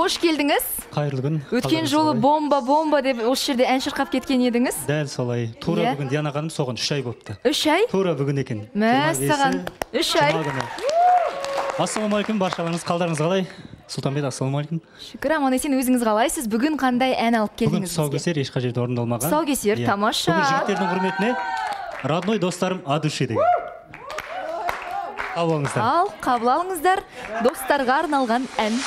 Қош келдіңіз. Қайырлы күн. Өткен жолы бомба деп осы жерде ән шырқап кеткен едіңіз. Дәл солай. Тура бүгін Диана ханым соған 3 ай болыпты. 3 ай? Тура бүгін екен. Мәссаған. 3 ай. Ассалаумағалейкум, баршаларыңыз, қалдарыңыз қалай? Сұлтанбек, ассалаумағалейкум. Шүкір, аман есен, өзіңіз қалайсыз? Бүгін қандай ән алып келдіңіз? Бүгін тұсаукесер ешқашан орындалмаған. Тұсаукесер, тамаша. Бүгін жігіттердің құрметіне родной достарым от души деген. Ал, қабыл алыңыздар, достарға арналған ән.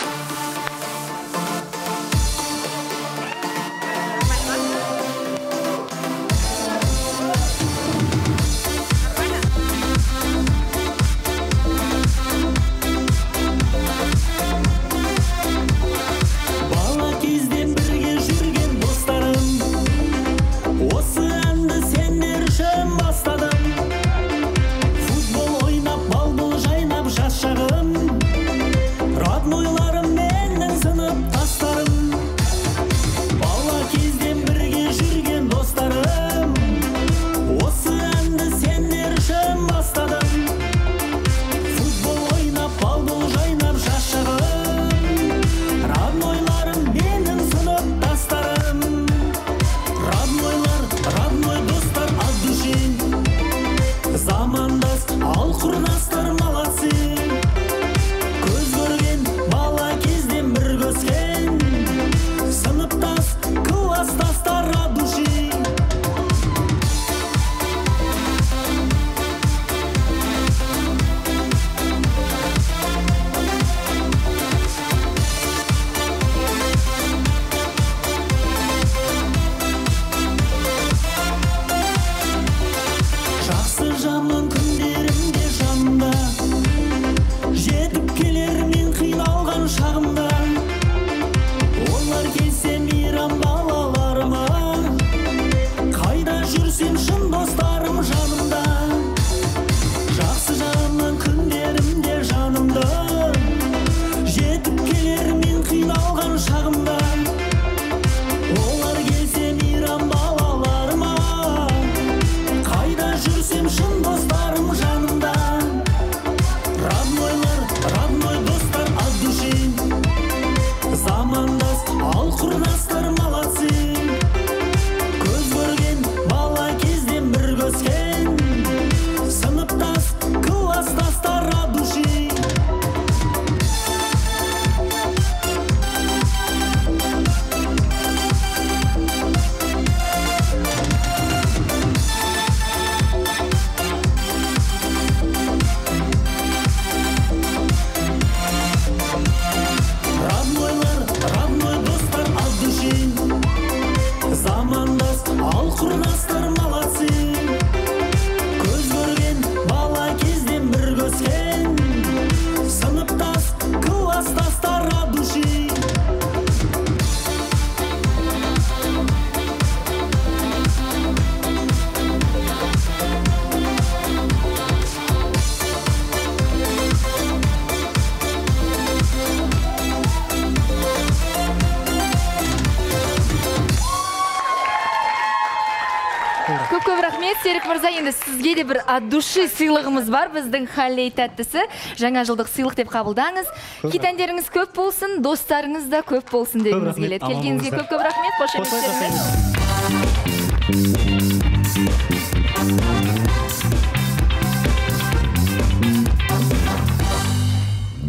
Көп рахмет, Серік мырза, енді сізге де бір от души сыйлығымыз бар, біздің Халлей тәттісі. Жаңа жылдық сыйлық деп қабылдаңыз. Хит әндеріңіз көп болсын, достарыңыз да көп болсын дегіміз келеді. Келгеніңізге көп рахмет, қош келдіңіз.